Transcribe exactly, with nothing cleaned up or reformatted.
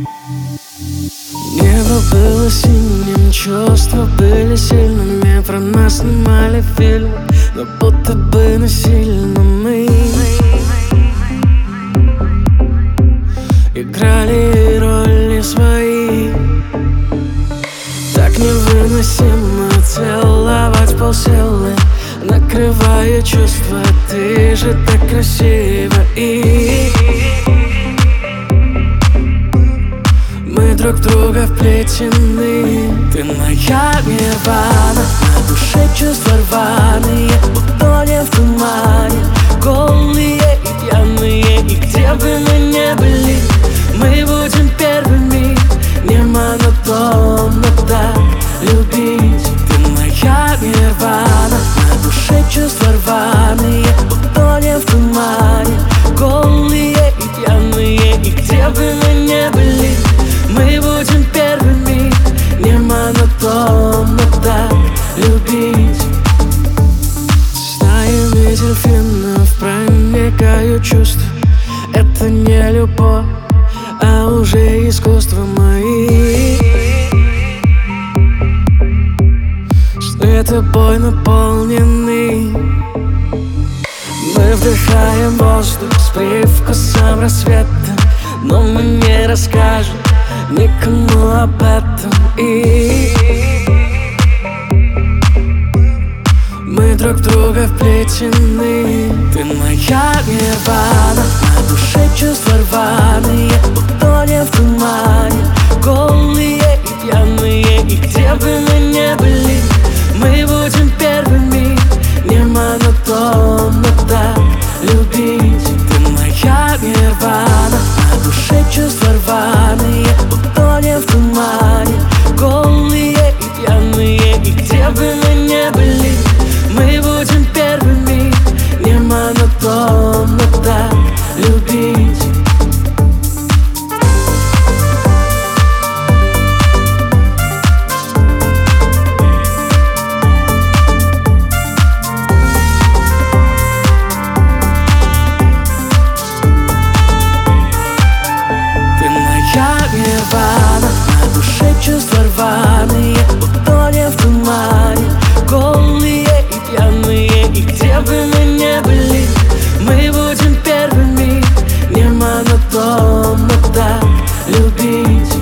Небо было синим, чувства были сильными. Про нас снимали фильм, но будто бы насильно мы играли роли свои. Так невыносимо целовать полсилы, накрывая чувства. Ты же так красива, и мы друг в друга вплетены. Ты моя нирвана, на душе чувства рваные, утонем в тумане, голые и пьяные. И где бы мы ни были, мы будем первыми. Не монотонно так любить. Ты моя нирвана, на душе чувства рваные, утонем в тумане, голые и пьяные. И где бы мы ни были, мы будем первыми. Не монотонно так любить. Стаями дельфинов проникают чувства. Это не любовь, а уже искусство мои. Сны тобой наполнены. Мы вдыхаем воздух с привкусом рассвета, но мы не расскажем никому об этом. И мы друг в друга вплетены. Ты моя нирвана, на душе чувства рваные, утонем в тумане, голые и пьяные. И где бы мы ни были, мы будем первыми. Не монотонно так любить. Ты моя нирвана, на душе чувства рваные, утонем в тумане, голые и пьяные. И где бы мы ни были, мы будем первыми. Не монотонно так любить. Ты моя нирвана, на душе чувства рваные, утонем в тумане, голые и пьяные. И где бы мы ни были, мы будем первыми. Не монотонно так любить.